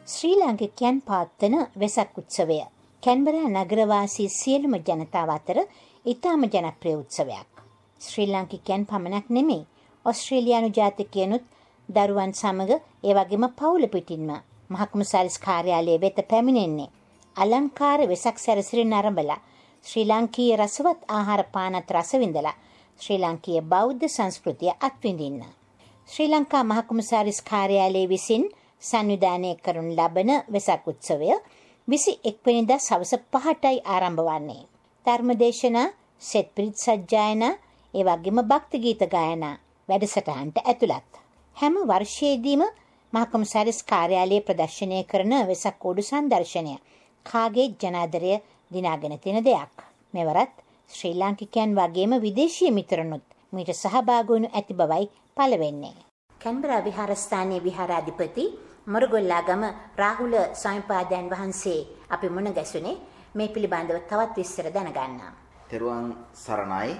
ශ්‍රී ලාංකිකයන් පවත්වන වෙසක් උත්සවය කැන්බරා නගරවාසී සියලුම ජනතාව අතර ඉතාම ජනප්‍රිය උත්සවයක්. ශ්‍රී ලාංකිකයන් පමණක් නෙමෙයි ඔස්ට්‍රේලියානු ජාතිකයනුත් දරුවන් සමග ඒ වගේම පවුල පිටින්ම මහකුමසාරිස් කාර්යාලය වෙත පැමිණෙන්නේ අලංකාර වෙසක් සැරසිලි නරඹලා ශ්‍රී ලාංකීය රසවත් ආහාර පානත් රස විඳලා ශ්‍රී ලාංකීය බෞද්ධ සංස්කෘතිය අත්විඳින්න. ශ්‍රී ලංකා මහකුමසාරිස් කාර්යාලයේ විසින් සංවිධානය කරනු ලබන වෙසක් උත්සවය 21 වෙනිදා සවස 5ටයි ආරම්භ වන්නේ. ධර්මදේශනා, සෙත් පිරිත් සජ්ජායනා, ඒ වගේම භක්ති ගීත ගායනා වැඩසටහනට ඇතුළත්. හැම වර්ෂයේදීම මහකුමසාරිස් කාර්යාලයේ ප්‍රදර්ශනය කරන වෙසක් කෝඩු සංදර්ශනය කාගේ ජනාදරය දිනාගෙන තියෙන දෙයක්. මෙවරත් ශ්‍රී ලාංකිකයන් වගේම විදේශීය මිතුරනුත් මීට සහභාගී වනු ඇති බවයි පළවෙන්නේ. කැන්බරා විහාරස්ථානයේ විහාරාධිපති මොරගොල්ලාගම රාහුල ස්වාමීපාදයන් වහන්සේ අපි මුණ ගැසුනේ මේ පිළිබඳව තවත් විස්තර දැනගන්න. තෙරුවන් සරණයි.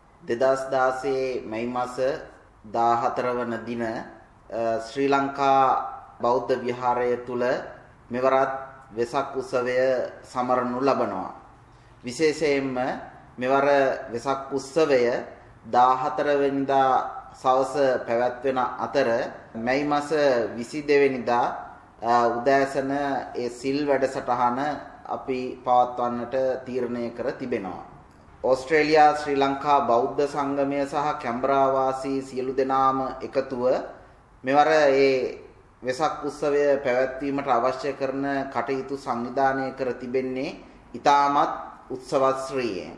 2016 මැයි මාස 14 වන දින ශ්‍රී ලංකා බෞද්ධ විහාරය තුල මෙවරත් වෙසක් උත්සවය සමරනු ලබනවා. විශේෂයෙන්ම මෙවර වෙසක් උත්සවය 14 වෙනිදා සවස පැවැත්වෙන අතර මැයි මාස 22 වෙනිදා උදෑසන ඒ සිල් වැඩසටහන අපි පවත්වන්නට තීරණය කර තිබෙනවා. ඕස්ට්‍රේලියා ශ්‍රී ලංකා බෞද්ධ සංගමය සහ කැම්බරා වාසී සියලු දෙනාම එකතුව මෙවර ඒ වෙසක් උත්සවය පැවැත්වීමට අවශ්‍ය කරන කටයුතු සංවිධානය කර තිබෙන්නේ ඉතාමත් උත්සවශ්‍රීයෙන්.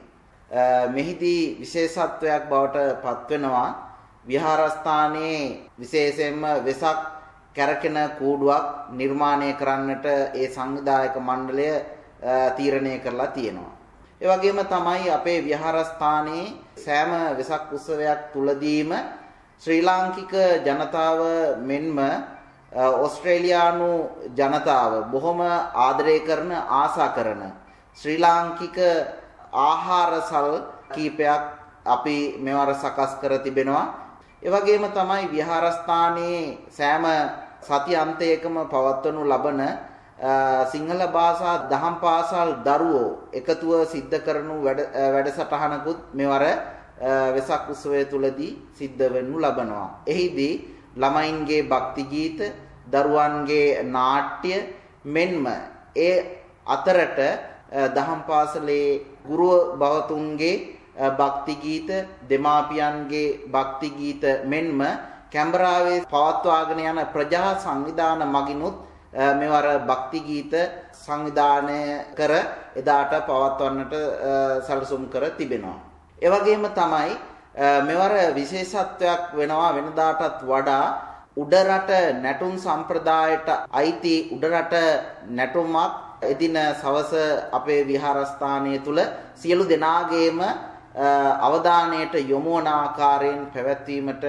මෙහිදී විශේෂත්වයක් බවට පත්වෙනවා විහාරස්ථානයේ විශේෂයෙන්ම වෙසක් කැරකෙන කූඩුවක් නිර්මාණය කරන්නට ඒ සංවිධායක මණ්ඩලය තීරණය කරලා තියෙනවා. ඒ වගේම තමයි අපේ විහාරස්ථානයේ සෑම වෙසක් උත්සවයක් තුලදීම ශ්‍රී ලාංකික ජනතාව මෙන්ම ඕස්ට්‍රේලියානු ජනතාව බොහොම ආදරය කරන ආසා කරන ශ්‍රී ලාංකික ආහාරසල් කීපයක් අපි මෙවර සකස් කර තිබෙනවා. ඒ වගේම තමයි විහාරස්ථානයේ සෑම සති අන්තයකම පවත්වනු ලබන සිංහල භාෂා දහම් පාසල් දරුවෝ එකතුව සිද්ධ කරනු වැඩසටහනකුත් මෙවර වෙසක් උත්සවය තුලදී සිද්ධ වෙනු ලබනවා. එහිදී ළමයින්ගේ භක්ති ගීත, දරුවන්ගේ නාට්‍ය මෙන්ම ඒ අතරට දහම් පාසලේ ගුරු භවතුන්ගේ භක්ති ගීත, දෙමාපියන්ගේ භක්ති ගීත මෙන්ම කැම්බරාවේ පවත්වාගෙන යන ප්‍රජා සංවිධාන මගිනුත් මෙවර භක්ති ගීත සංවිධානය කර එදාට පවත්වන්නට සැලසුම් කර තිබෙනවා. ඒ වගේම තමයි මෙවර විශේෂත්වයක් වෙනවා වෙනදාටත් වඩා උඩරට නැටුම් සම්ප්‍රදායට අයිති උඩරට නැටුමක් එදින සවස අපේ විහාරස්ථානය තුල සියලු දෙනාගේම අවධානයට යොමු වන ආකාරයෙන් පැවැත්වීමට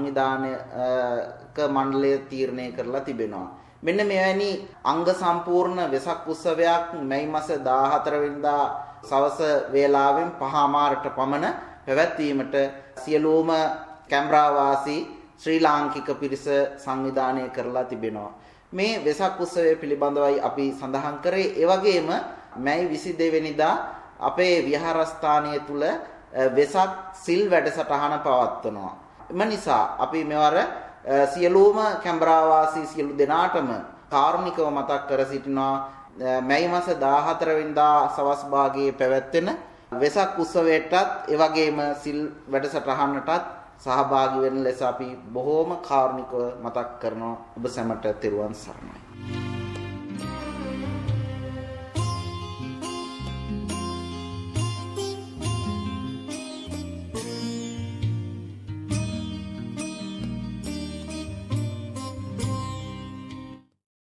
සංවිධානයක මණ්ඩලය තීරණය කරලා තිබෙනවා. මෙන්න මෙවැනි අංග සම්පූර්ණ වෙසක් උත්සවයක් මැයි මාස 14 වෙනිදා සවස වේලාවෙන් 5:00ට පමණ පැවැත්වීමට සියලුම කැම්බරා වාසී ශ්‍රී ලාංකික පිරිස සංවිධානය කරලා තිබෙනවා. මේ වෙසක් උත්සවය පිළිබඳවයි අපි සඳහන් කරේ. ඒ වගේම මැයි 22 වෙනිදා අපේ විහාරස්ථානය තුල වෙසක් සිල් වැඩසටහන පවත්වනවා. එම නිසා අපි මෙවර සියලුම කැම්බරා වාසී සියලු දෙනාටම කාරුණිකව මතක් කර සිටිනවා මැයි මාස 14 වෙනිදා සවස් භාගයේ පැවැත්වෙන වෙසක් උත්සවයටත් ඒ වගේම සිල් වැඩසටහනටත් සහභාගී වෙන ලෙස අපි බොහෝම කාරුණිකව මතක් කරනවා. ඔබ සැමට තෙරුවන් සරණයි.